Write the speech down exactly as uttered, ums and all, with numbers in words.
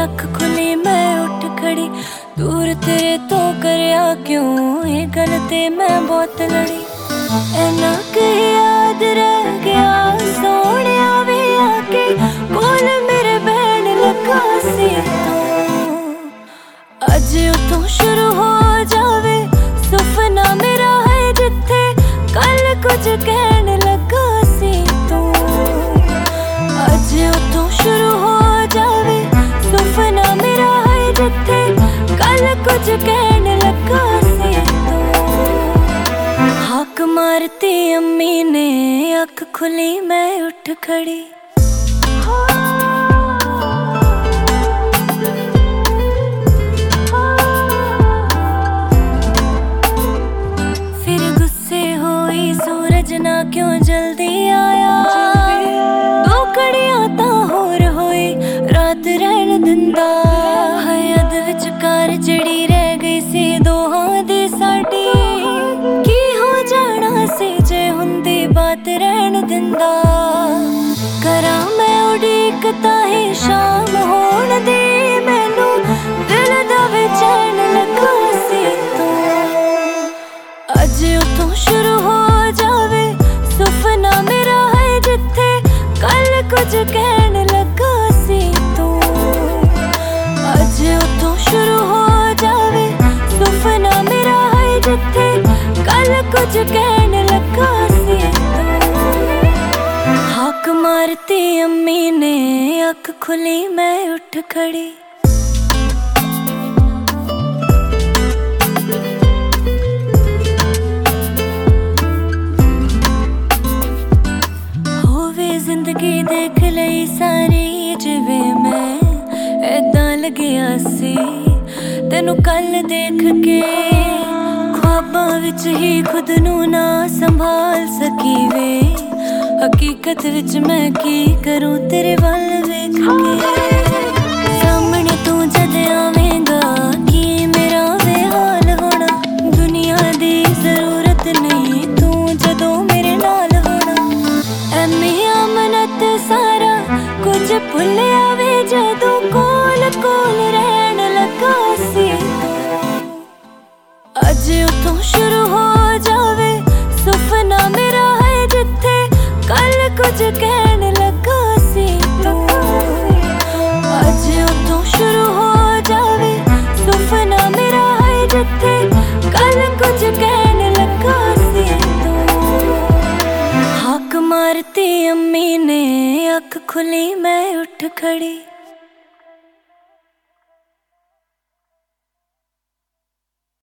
अख खुली मैं उठ खड़ी। दूर तेरे तो करया क्यों ये गल ते मैं बहुत लड़ी। ऐना कहीं याद रह गया सोनिया वे आके कोल मेरे बहन लगा सी तू। अज उतों शुरू हो जावे सुपना मेरा है जिथे कल कुछ कहन लगा सी तू। अज उतों शुरू हो जावे सुपना मेरा है जिथे कल कुछ कहन लगा सी तू। हाक मारती अम्मी ने अख खुली मैं उठ खड़ी। फिर गुस्से हुई सूरज ना क्यों जल्दी आया। दो कड़ियां तां होर होई रात रहन दिंदा। हयद विचकार चिड़ी रह गई सी दोहां दी साडी। की हो जाना सी जे हुंदी बात रहन दिंदा। करा मैं उड़ीक ताही शाम होण दी मैनू दिल दा बेचैन लगा सी तू। अज उतों शुरू हो जावे सुपना मेरा है जिथे कल कुछ कहन लगा सी तू। अज उतों शुरू हो जावे सुपना मेरा है जिथे कल कुछ कहन लगा सी तू। हाक मारती अम्मी ने अख खुली मैं उठ खड़ी। जिंदगी देख लई सारी जिवें मैं ऐदां लगिया सी तेनू कल देख के। ख्वाबां विच ही खुद नू ना संभाल सकी वे। हकीकत विच मैं की करूं तेरे वल वेख के। सामने तू जद आवेंगा की मेरा बेहाल होना। दुनिया दी जरूरत नहीं तू जदों मेरे नाल होना। ऐमी सारा कुछ भुलिया वे जदों कोल कोल रहन लगा सी तू। अज उतों शुरू हो जावे सुपना मेरा है जिथे कल कुछ कहन लगा सी तू। अज उतों शुरू हो जावे सुपना मेरा है जिथे कल कुछ कहन लगा सी तू। हाक मारती अम्मी ने अख खुली मैं उठ खड़ी।